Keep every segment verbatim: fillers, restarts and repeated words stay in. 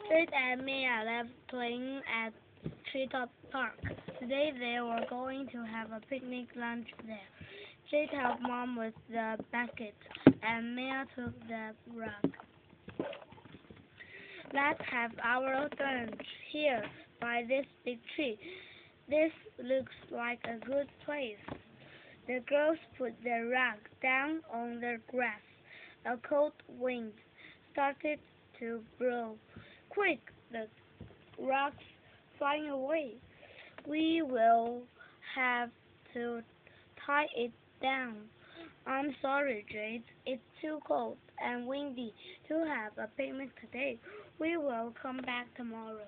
Jade and Mia left playing at Treetop Park. Today they were going to have a picnic lunch there. Jade helped Mom with the basket, and Mia took the rug. Let's have our lunch here by this big tree. This looks like a good place. The girls put the rug down on the grass. A cold wind started to blow. Quick, the rug's flying away. We will have to tie it down. I'm sorry, Jade. It's too cold and windy to have a picnic today. We will come back tomorrow.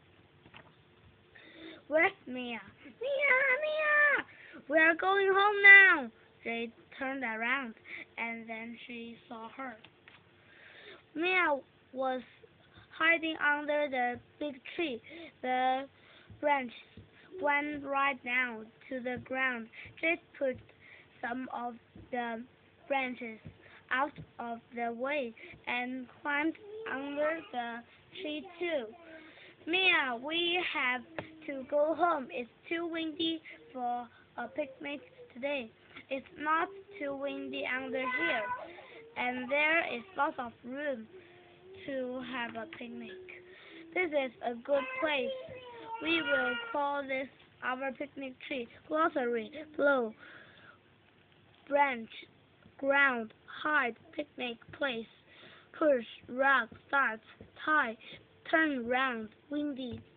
Where's Mia? Mia, Mia! We are going home now. Jade turned around, and then she saw her. Mia was hiding under the big tree. The branch went right down to the ground. Jade put some of the branches out of the way and climbed under the tree too. Mia, we have to go home. It's too windy for a picnic today. It's not too windy under here, and there is lots of room to have a picnic. This is a good place. We will call this our picnic tree. Glossary: blow, branch, ground, hide, picnic place, push, rug, start, tie, turn round, windy.